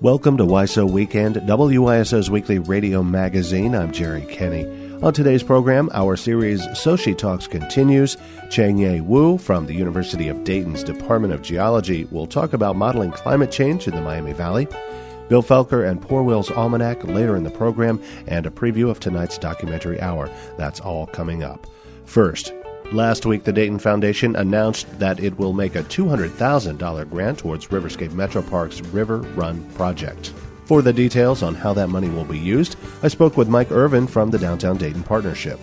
Welcome to WISO Weekend, WISO's weekly radio magazine. I'm Jerry Kenny. On today's program, our series Sochi Talks continues. Cheng-Ye Wu from the University of Dayton's Department of Geology will talk about modeling climate change in the Miami Valley. Bill Felker and Poor Will's Almanac later in the program, and a preview of tonight's documentary hour. That's all coming up. First, last week, the Dayton Foundation announced that it will make a $200,000 grant towards Riverscape Metro Park's River Run project. For the details on how that money will be used, I spoke with Mike Irvin from the Downtown Dayton Partnership.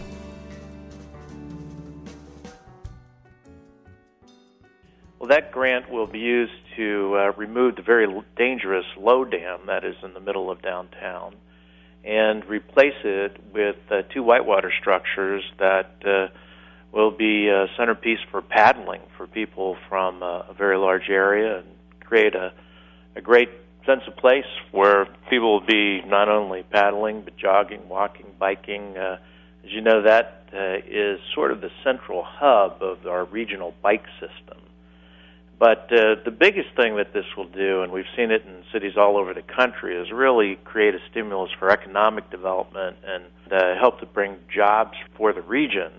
Well, that grant will be used to remove the very dangerous low dam that is in the middle of downtown and replace it with two whitewater structures that will be a centerpiece for paddling for people from a very large area and create a great sense of place where people will be not only paddling but jogging, walking, biking. As you know, that is sort of the central hub of our regional bike system. But the biggest thing that this will do, and we've seen it in cities all over the country, is really create a stimulus for economic development and help to bring jobs for the region.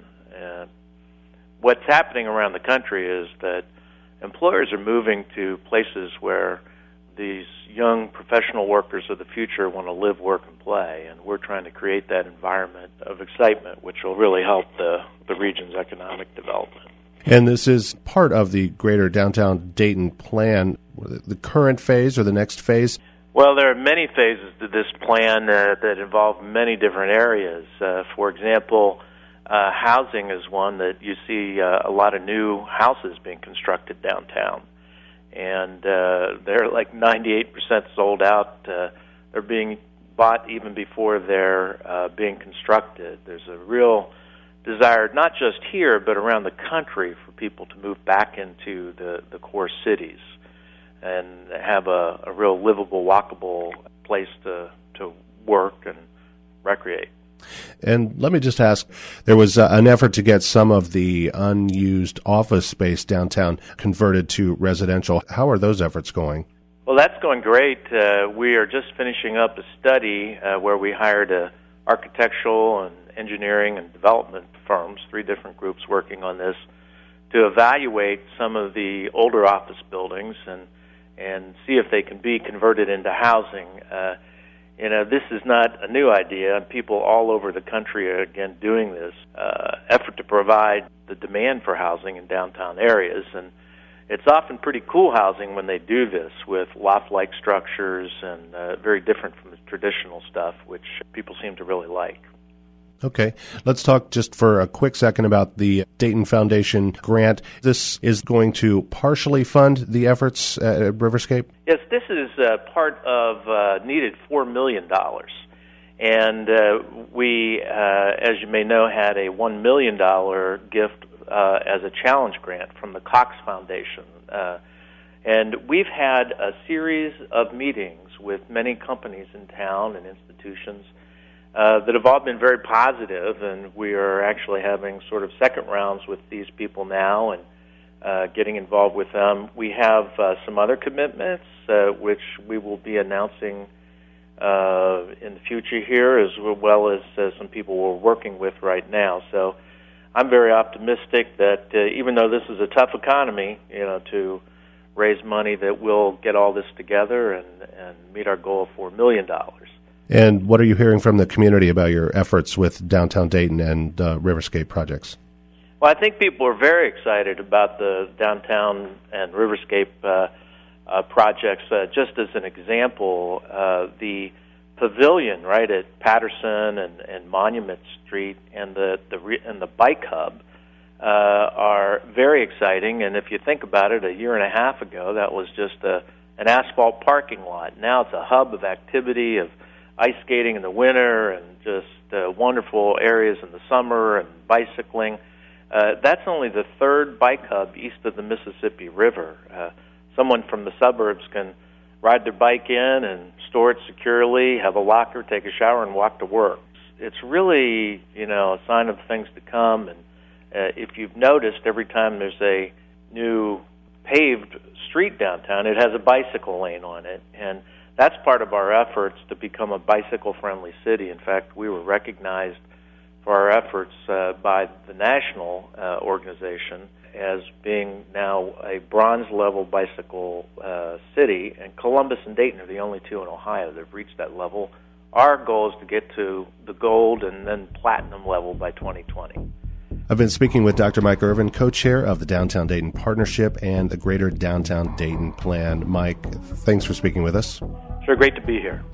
What's happening around the country is that employers are moving to places where these young professional workers of the future want to live, work, and play, and we're trying to create that environment of excitement, which will really help the region's economic development. And this is part of the greater Downtown Dayton plan, the current phase or the next phase? Well, there are many phases to this plan that involve many different areas. For example, housing is one that you see a lot of new houses being constructed downtown. And they're like 98% sold out. They're being bought even before they're being constructed. There's a real desire, not just here, but around the country, for people to move back into the core cities and have a real livable, walkable place to work and recreate. And let me just ask, there was an effort to get some of the unused office space downtown converted to residential. How are those efforts going? Well, that's going great. We are just finishing up a study where we hired architectural and engineering and development firms, 3 different groups working on this, to evaluate some of the older office buildings and see if they can be converted into housing. This is not a new idea, and people all over the country are, again, doing this effort to provide the demand for housing in downtown areas. And it's often pretty cool housing when they do this with loft-like structures and very different from the traditional stuff, which people seem to really like. Okay. Let's talk just for a quick second about the Dayton Foundation grant. This is going to partially fund the efforts at Riverscape? Yes, this is part of needed $4 million. And we, as you may know, had a $1 million gift as a challenge grant from the Cox Foundation. And we've had a series of meetings with many companies in town and institutions that have all been very positive, and we are actually having sort of second rounds with these people now and getting involved with them. We have some other commitments which we will be announcing in the future here, as well as some people we're working with right now. So I'm very optimistic that even though this is a tough economy, to raise money, that we'll get all this together and meet our goal of $4 million. And what are you hearing from the community about your efforts with Downtown Dayton and Riverscape projects? Well, I think people are very excited about the Downtown and Riverscape projects. Just as an example, the pavilion right at Patterson and Monument Street and the bike hub are very exciting. And if you think about it, a year and a half ago, that was just an asphalt parking lot. Now it's a hub of activity, of ice skating in the winter and just wonderful areas in the summer and bicycling. That's only the 3rd bike hub east of the Mississippi River. Someone from the suburbs can ride their bike in and store it securely, have a locker, take a shower, and walk to work. It's really, a sign of things to come. And if you've noticed, every time there's a new paved street downtown, it has a bicycle lane on it. And that's part of our efforts to become a bicycle-friendly city. In fact, we were recognized for our efforts by the national organization as being now a bronze-level bicycle city, and Columbus and Dayton are the only two in Ohio that have reached that level. Our goal is to get to the gold and then platinum level by 2020. I've been speaking with Dr. Mike Irvin, co-chair of the Downtown Dayton Partnership and the Greater Downtown Dayton Plan. Mike, thanks for speaking with us. Sure, great to be here.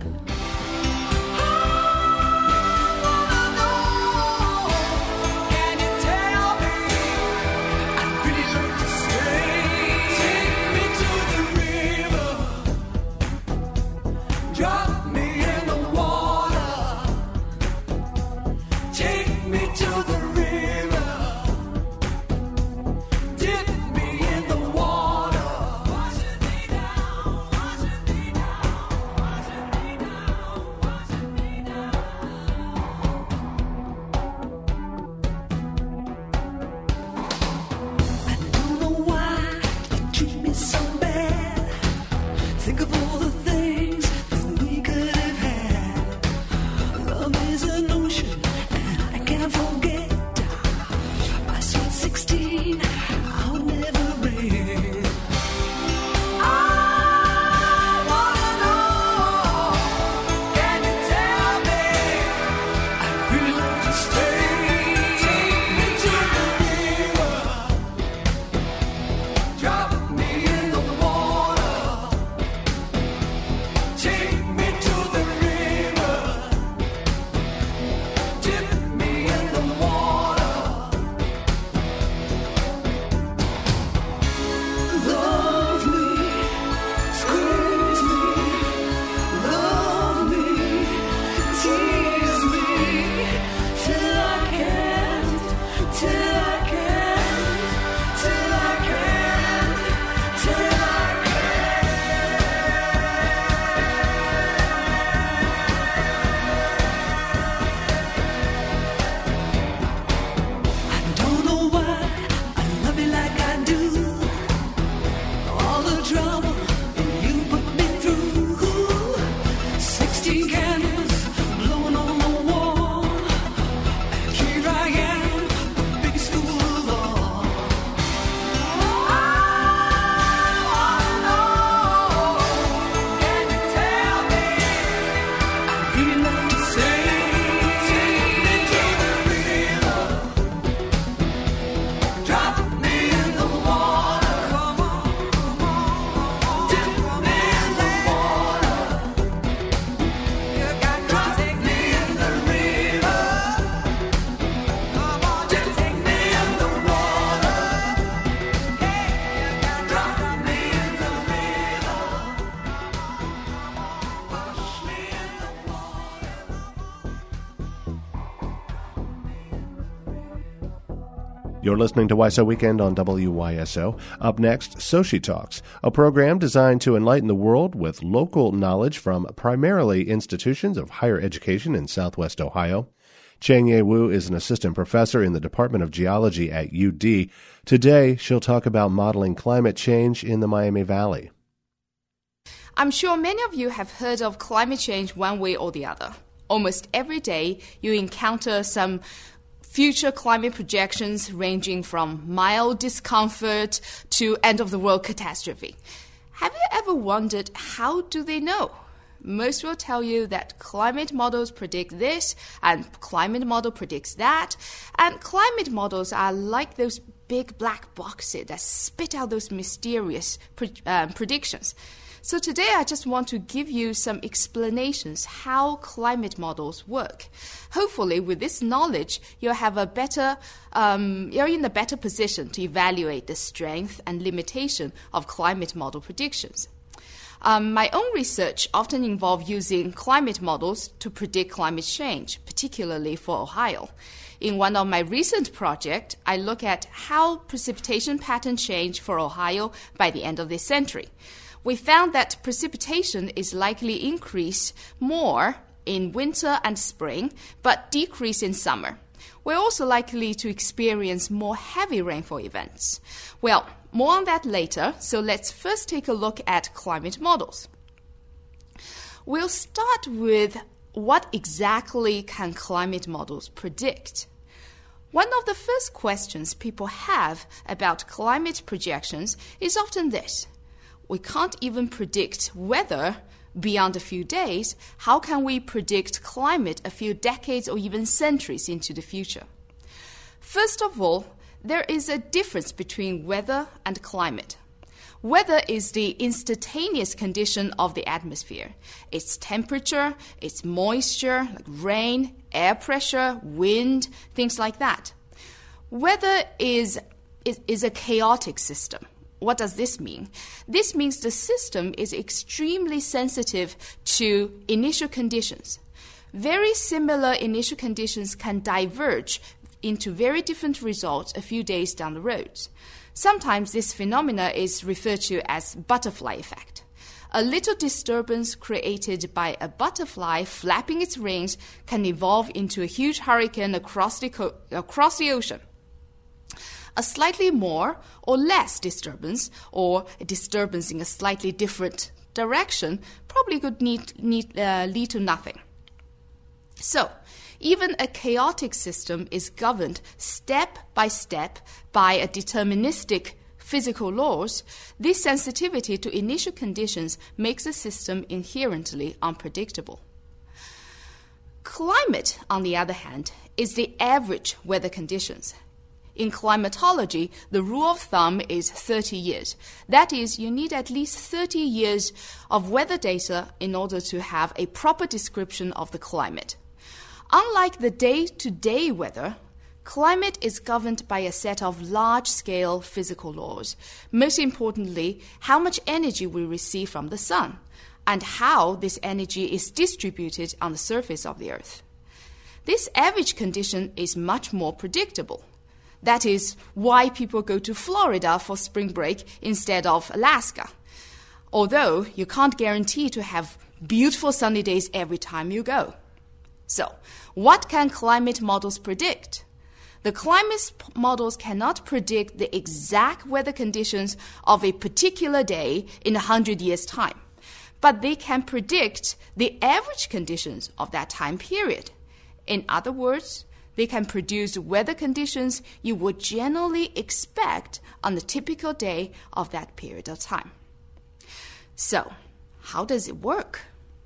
You're listening to WISO Weekend on WYSO. Up next, Sochi Talks, a program designed to enlighten the world with local knowledge from primarily institutions of higher education in Southwest Ohio. Chang-Ye Wu is an assistant professor in the Department of Geology at UD. Today, she'll talk about modeling climate change in the Miami Valley. I'm sure many of you have heard of climate change one way or the other. Almost every day, you encounter some future climate projections ranging from mild discomfort to end-of-the-world catastrophe. Have you ever wondered, how do they know? Most will tell you that climate models predict this, and climate model predicts that, and climate models are like those big black boxes that spit out those mysterious predictions. So today I just want to give you some explanations how climate models work. Hopefully with this knowledge, you're in a better position to evaluate the strength and limitation of climate model predictions. My own research often involves using climate models to predict climate change, particularly for Ohio. In one of my recent projects, I look at how precipitation patterns change for Ohio by the end of this century. We found that precipitation is likely to increase more in winter and spring, but decrease in summer. We're also likely to experience more heavy rainfall events. Well, more on that later, so let's first take a look at climate models. We'll start with what exactly can climate models predict. One of the first questions people have about climate projections is often this: we can't even predict weather beyond a few days. How can we predict climate a few decades or even centuries into the future? First of all, there is a difference between weather and climate. Weather is the instantaneous condition of the atmosphere. Its temperature, its moisture, like rain, air pressure, wind, things like that. Weather is a chaotic system. What does this mean? This means the system is extremely sensitive to initial conditions. Very similar initial conditions can diverge into very different results a few days down the road. Sometimes this phenomena is referred to as butterfly effect. A little disturbance created by a butterfly flapping its wings can evolve into a huge hurricane across the ocean. A slightly more or less disturbance, or a disturbance in a slightly different direction, probably could lead to nothing. So, even a chaotic system is governed step by step by a deterministic physical laws. This sensitivity to initial conditions makes the system inherently unpredictable. Climate, on the other hand, is the average weather conditions. In climatology, the rule of thumb is 30 years. That is, you need at least 30 years of weather data in order to have a proper description of the climate. Unlike the day-to-day weather, climate is governed by a set of large-scale physical laws. Most importantly, how much energy we receive from the sun, and how this energy is distributed on the surface of the Earth. This average condition is much more predictable. That is why people go to Florida for spring break instead of Alaska, although you can't guarantee to have beautiful sunny days every time you go. So, what can climate models predict? The climate models cannot predict the exact weather conditions of a particular day in 100 years' time, but they can predict the average conditions of that time period. In other words, they can produce weather conditions you would generally expect on a typical day of that period of time. So, how does it work?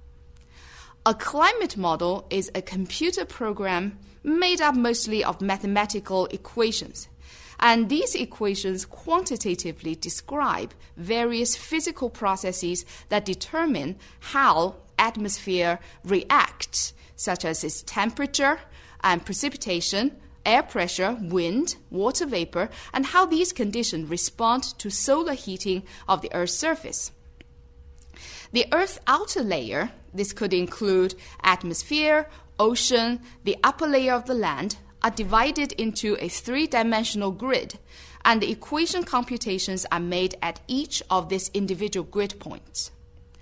A climate model is a computer program made up mostly of mathematical equations, and these equations quantitatively describe various physical processes that determine how atmosphere reacts, such as its temperature and precipitation, air pressure, wind, water vapor, and how these conditions respond to solar heating of the Earth's surface. The Earth's outer layer, this could include atmosphere, ocean, the upper layer of the land, are divided into a three-dimensional grid, and the equation computations are made at each of these individual grid points.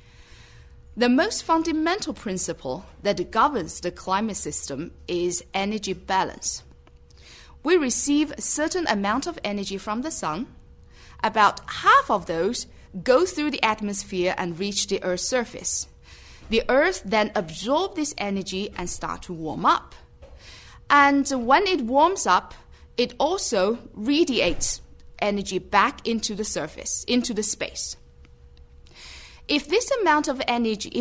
The most fundamental principle that governs the climate system is energy balance. We receive a certain amount of energy from the sun. About half of those go through the atmosphere and reach the Earth's surface. The Earth then absorbs this energy and starts to warm up. And when it warms up, it also radiates energy back into the surface, into the space. If the amount of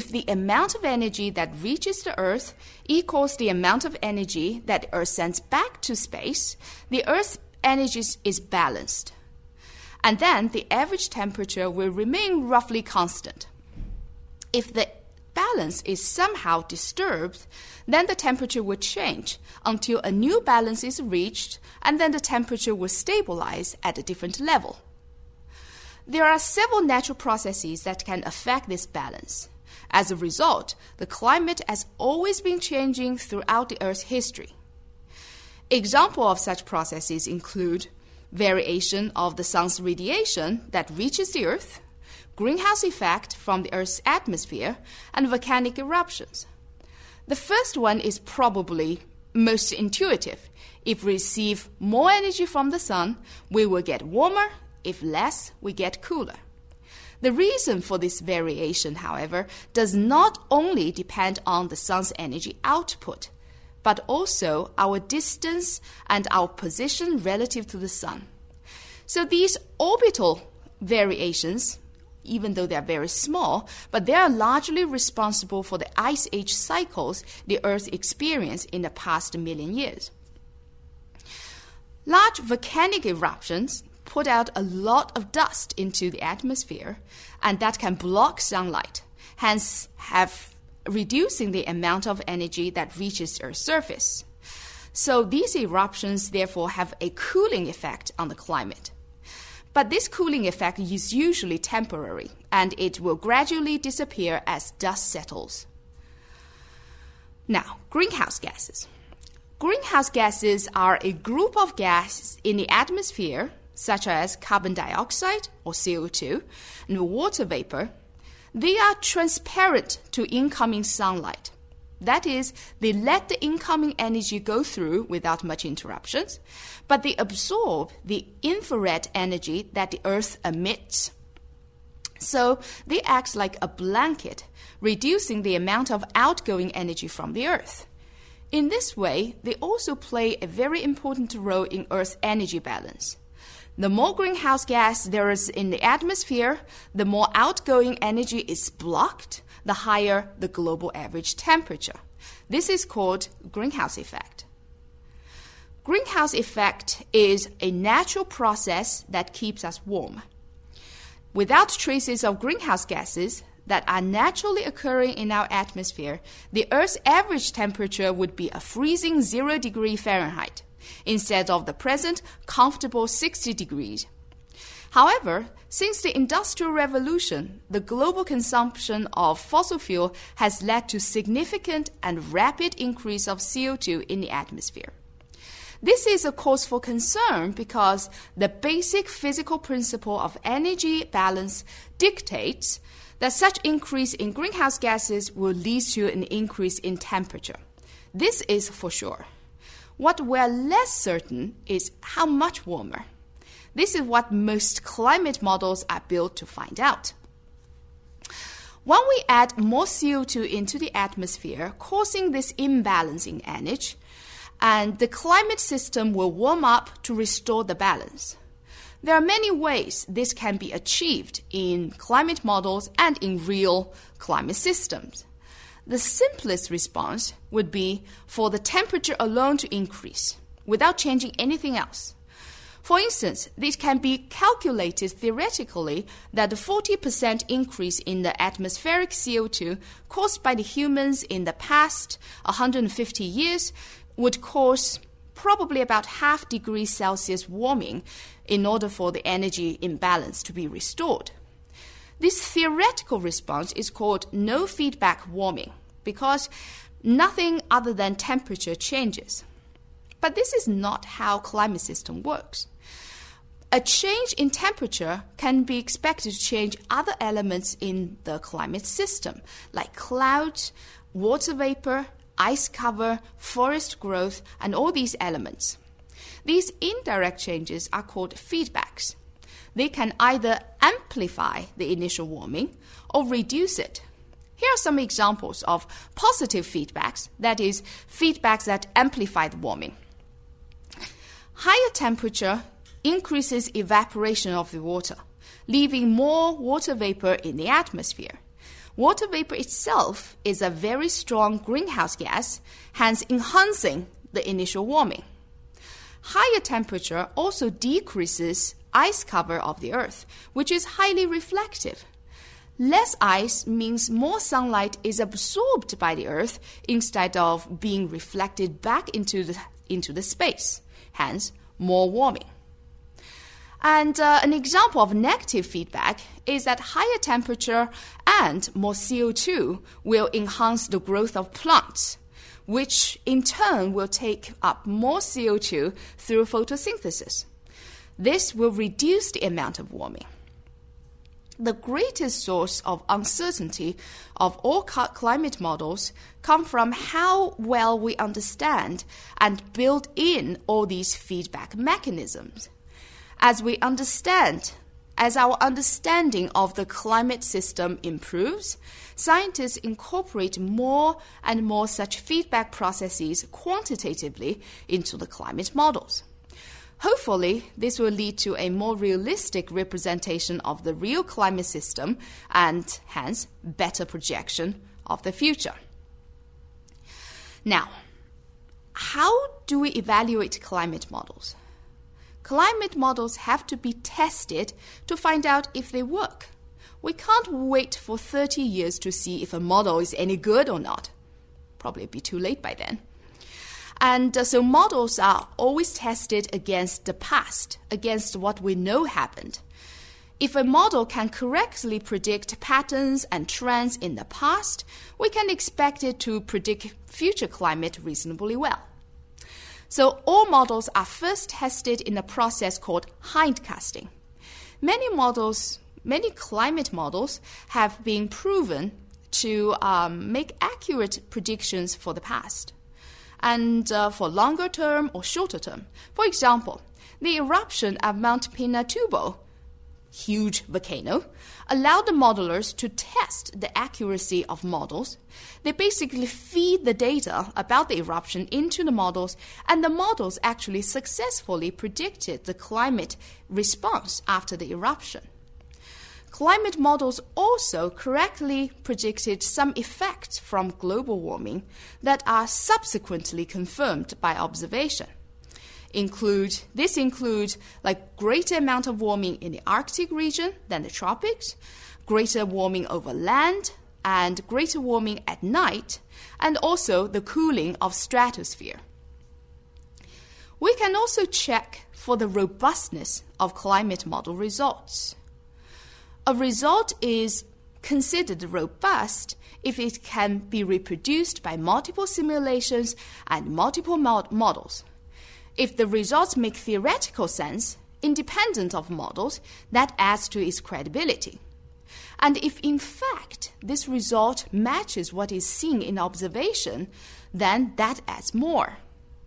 energy that reaches the Earth equals the amount of energy that Earth sends back to space, the Earth's energy is balanced. And then the average temperature will remain roughly constant. If the balance is somehow disturbed, then the temperature will change until a new balance is reached, and then the temperature will stabilize at a different level. There are several natural processes that can affect this balance. As a result, the climate has always been changing throughout the Earth's history. Examples of such processes include variation of the sun's radiation that reaches the Earth, greenhouse effect from the Earth's atmosphere, and volcanic eruptions. The first one is probably most intuitive. If we receive more energy from the sun, we will get warmer. If less, we get cooler. The reason for this variation, however, does not only depend on the sun's energy output, but also our distance and our position relative to the sun. So these orbital variations, even though they're very small, but they are largely responsible for the ice age cycles the Earth experienced in the past million years. Large volcanic eruptions put out a lot of dust into the atmosphere, and that can block sunlight, hence reducing the amount of energy that reaches Earth's surface. So these eruptions therefore have a cooling effect on the climate. But this cooling effect is usually temporary, and it will gradually disappear as dust settles. Now, greenhouse gases. Greenhouse gases are a group of gases in the atmosphere, such as carbon dioxide or CO2 and water vapor. They are transparent to incoming sunlight. That is, they let the incoming energy go through without much interruptions, but they absorb the infrared energy that the Earth emits. So they act like a blanket, reducing the amount of outgoing energy from the Earth. In this way, they also play a very important role in Earth's energy balance. The more greenhouse gas there is in the atmosphere, the more outgoing energy is blocked, the higher the global average temperature. This is called greenhouse effect. Greenhouse effect is a natural process that keeps us warm. Without traces of greenhouse gases that are naturally occurring in our atmosphere, the Earth's average temperature would be a freezing 0 degree Fahrenheit, instead of the present comfortable 60 degrees. However, since the Industrial Revolution, the global consumption of fossil fuel has led to significant and rapid increase of CO2 in the atmosphere. This is a cause for concern because the basic physical principle of energy balance dictates that such increase in greenhouse gases will lead to an increase in temperature. This is for sure. What we're less certain is how much warmer. This is what most climate models are built to find out. When we add more CO2 into the atmosphere, causing this imbalance in energy, and the climate system will warm up to restore the balance. There are many ways this can be achieved in climate models and in real climate systems. The simplest response would be for the temperature alone to increase without changing anything else. For instance, this can be calculated theoretically that the 40% increase in the atmospheric CO2 caused by the humans in the past 150 years would cause probably about ½ degree Celsius warming in order for the energy imbalance to be restored. This theoretical response is called no feedback warming because nothing other than temperature changes. But this is not how climate system works. A change in temperature can be expected to change other elements in the climate system, like clouds, water vapor, ice cover, forest growth, and all these elements. These indirect changes are called feedbacks. They can either amplify the initial warming or reduce it. Here are some examples of positive feedbacks, that is, feedbacks that amplify the warming. Higher temperature increases evaporation of the water, leaving more water vapor in the atmosphere. Water vapor itself is a very strong greenhouse gas, hence enhancing the initial warming. Higher temperature also decreases ice cover of the Earth, which is highly reflective. Less ice means more sunlight is absorbed by the Earth instead of being reflected back into the space, hence more warming. And an example of negative feedback is that higher temperature and more CO2 will enhance the growth of plants, which in turn will take up more CO2 through photosynthesis. This will reduce the amount of warming. The greatest source of uncertainty of all climate models come from how well we understand and build in all these feedback mechanisms. As we understand as our understanding of the climate system improves, scientists incorporate more and more such feedback processes quantitatively into the climate models. Hopefully, this will lead to a more realistic representation of the real climate system and, hence, better projection of the future. Now, how do we evaluate climate models? Climate models have to be tested to find out if they work. We can't wait for 30 years to see if a model is any good or not. Probably be too late by then. And so models are always tested against the past, against what we know happened. If a model can correctly predict patterns and trends in the past, we can expect it to predict future climate reasonably well. So all models are first tested in a process called hindcasting. Many climate models have been proven to make accurate predictions for the past and for longer term or shorter term. For example, the eruption of Mount Pinatubo, huge volcano, allowed the modelers to test the accuracy of models. They basically feed the data about the eruption into the models, and the models actually successfully predicted the climate response after the eruption. Climate models also correctly predicted some effects from global warming that are subsequently confirmed by observation. This includes greater amount of warming in the Arctic region than the tropics, greater warming over land, and greater warming at night, and also the cooling of stratosphere. We can also check for the robustness of climate model results. A result is considered robust if it can be reproduced by multiple simulations and multiple models. If the results make theoretical sense, independent of models, that adds to its credibility. And if in fact this result matches what is seen in observation, then that adds more.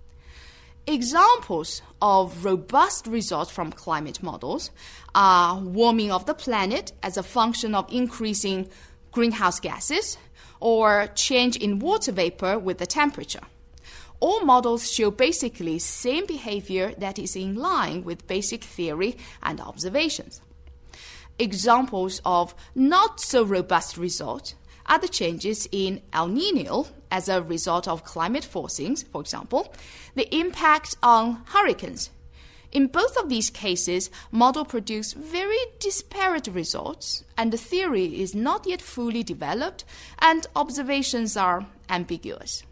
Examples of robust results from climate models are warming of the planet as a function of increasing greenhouse gases or change in water vapor with the temperature. All models show basically same behavior that is in line with basic theory and observations. Examples of not so robust results are the changes in El Niño as a result of climate forcings, for example, the impact on hurricanes. In both of these cases, models produce very disparate results, and the theory is not yet fully developed, and observations are ambiguous.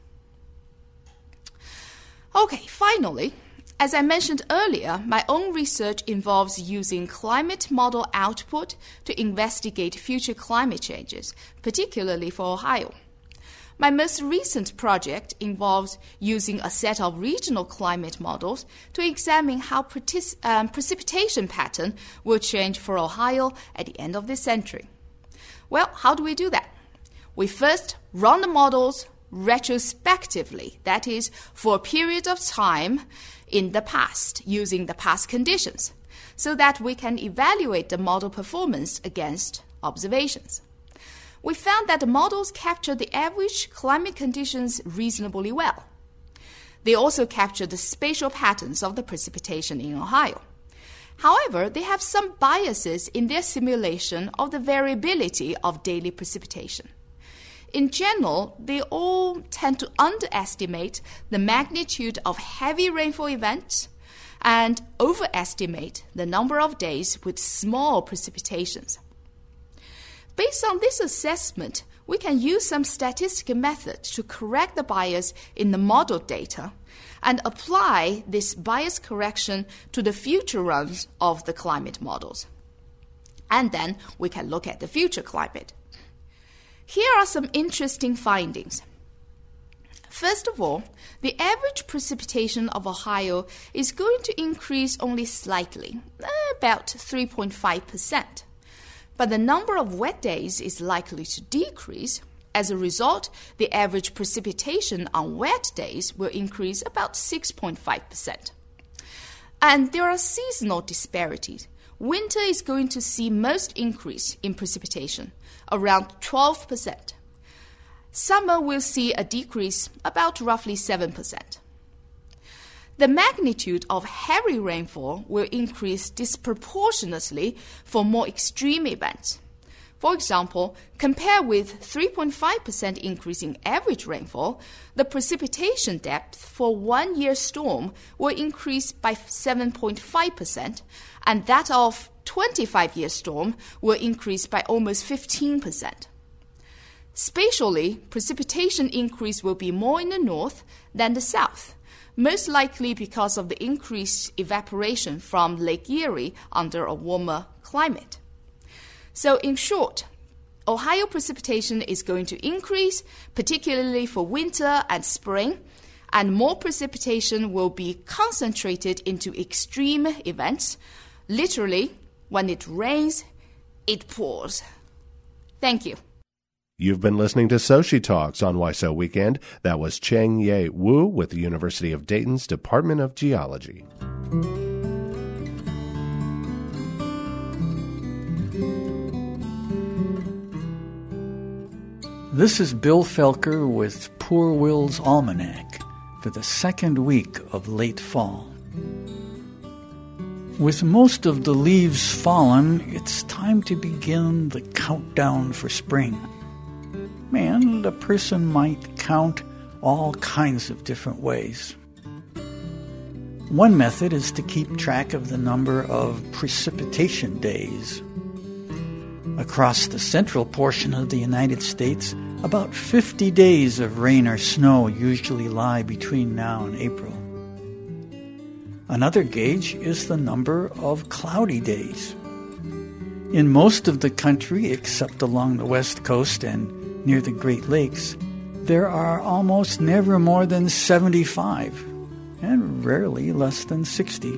Okay, finally, as I mentioned earlier, my own research involves using climate model output to investigate future climate changes, particularly for Ohio. My most recent project involves using a set of regional climate models to examine how precipitation pattern will change for Ohio at the end of this century. Well, how do we do that? We first run the models retrospectively, that is, for a period of time in the past, using the past conditions, so that we can evaluate the model performance against observations. We found that the models capture the average climate conditions reasonably well. They also capture the spatial patterns of the precipitation in Ohio. However, they have some biases in their simulation of the variability of daily precipitation. In general, they all tend to underestimate the magnitude of heavy rainfall events and overestimate the number of days with small precipitations. Based on this assessment, we can use some statistical methods to correct the bias in the model data and apply this bias correction to the future runs of the climate models. And then we can look at the future climate. Here are some interesting findings. First of all, the average precipitation of Ohio is going to increase only slightly, about 3.5%. But the number of wet days is likely to decrease. As a result, the average precipitation on wet days will increase about 6.5%. And there are seasonal disparities. winter is going to see most increase in precipitation, around 12%. Summer will see a decrease about roughly 7%. The magnitude of heavy rainfall will increase disproportionately for more extreme events. For example, compared with 3.5% increase in average rainfall, the precipitation depth for 1 year storm will increase by 7.5%, and that of 25-year storm will increase by almost 15%. Spatially, precipitation increase will be more in the north than the south, most likely because of the increased evaporation from Lake Erie under a warmer climate. So in short, Ohio precipitation is going to increase, particularly for winter and spring, and more precipitation will be concentrated into extreme events. Literally, when it rains, it pours. Thank you. You've been listening to Sochi Talks on WISO Weekend. That was Cheng-Ye Wu with the University of Dayton's Department of Geology. This is Bill Felker with Poor Will's Almanac for the second week of late fall. With most of the leaves fallen, it's time to begin the countdown for spring. And a person might count all kinds of different ways. One method is to keep track of the number of precipitation days. Across the central portion of the United States, about 50 days of rain or snow usually lie between now and April. Another gauge is the number of cloudy days. In most of the country, except along the West Coast and near the Great Lakes, there are almost never more than 75, and rarely less than 60.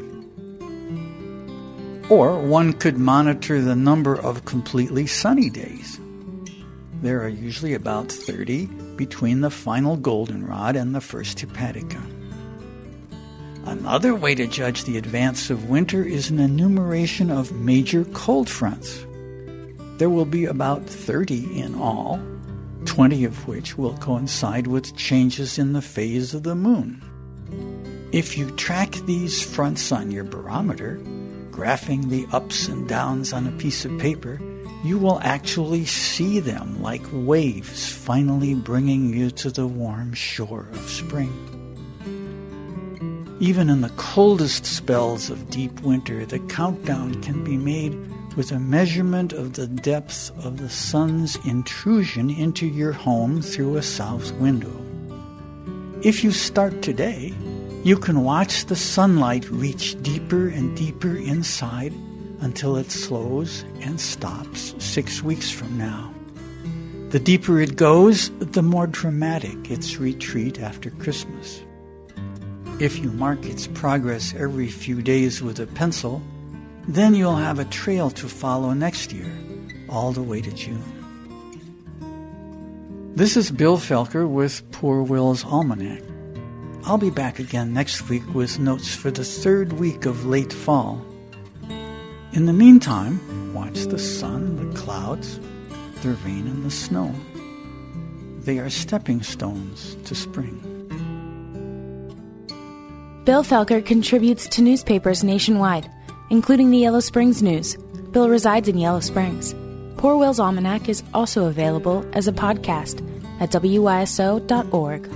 Or one could monitor the number of completely sunny days. There are usually about 30 between the final goldenrod and the first hepatica. Another way to judge the advance of winter is an enumeration of major cold fronts. There will be about 30 in all, 20 of which will coincide with changes in the phase of the moon. If you track these fronts on your barometer, graphing the ups and downs on a piece of paper, you will actually see them like waves finally bringing you to the warm shore of spring. Even in the coldest spells of deep winter, the countdown can be made with a measurement of the depth of the sun's intrusion into your home through a south window. If you start today, you can watch the sunlight reach deeper and deeper inside until it slows and stops 6 weeks from now. The deeper it goes, the more dramatic its retreat after Christmas. If you mark its progress every few days with a pencil, then you'll have a trail to follow next year, all the way to June. This is Bill Felker with Poor Will's Almanac. I'll be back again next week with notes for the third week of late fall. In the meantime, watch the sun, the clouds, the rain, and the snow. They are stepping stones to spring. Bill Felker contributes to newspapers nationwide, including the Yellow Springs News. Bill resides in Yellow Springs. Poor Will's Almanac is also available as a podcast at WYSO.org.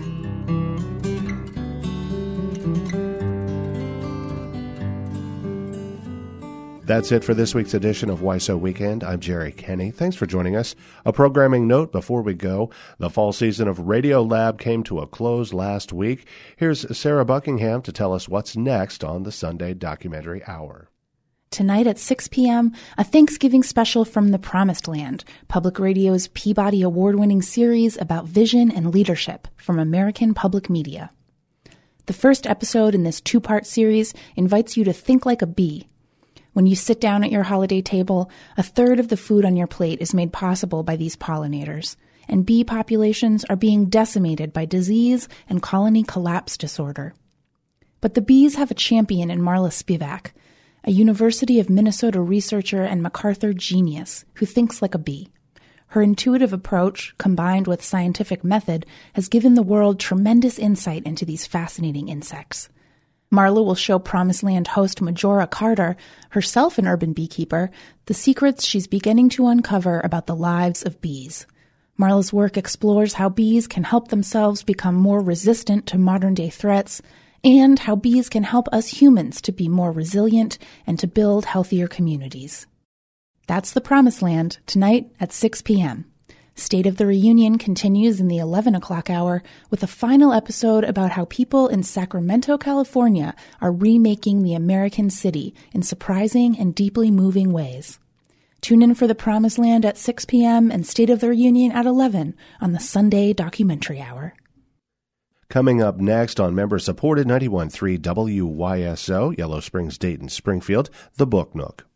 That's it for this week's edition of WISO Weekend. I'm Jerry Kenny. Thanks for joining us. A programming note before we go. The fall season of Radio Lab came to a close last week. Here's Sarah Buckingham to tell us what's next on the Sunday Documentary Hour. Tonight at 6 p.m., a Thanksgiving special from the Promised Land, Public Radio's Peabody Award-winning series about vision and leadership from American Public Media. The first episode in this two-part series invites you to think like a bee. When you sit down at your holiday table, a third of the food on your plate is made possible by these pollinators, and bee populations are being decimated by disease and colony collapse disorder. But the bees have a champion in Marla Spivak, a University of Minnesota researcher and MacArthur genius who thinks like a bee. Her intuitive approach, combined with scientific method, has given the world tremendous insight into these fascinating insects. Marla will show Promised Land host Majora Carter, herself an urban beekeeper, the secrets she's beginning to uncover about the lives of bees. Marla's work explores how bees can help themselves become more resistant to modern-day threats, and how bees can help us humans to be more resilient and to build healthier communities. That's The Promised Land, tonight at 6 p.m. State of the Reunion continues in the 11 o'clock hour with a final episode about how people in Sacramento, California are remaking the American city in surprising and deeply moving ways. Tune in for The Promised Land at 6 p.m. and State of the Reunion at 11 on the Sunday Documentary Hour. Coming up next on member-supported 91.3 WYSO, Yellow Springs, Dayton, Springfield, The Book Nook.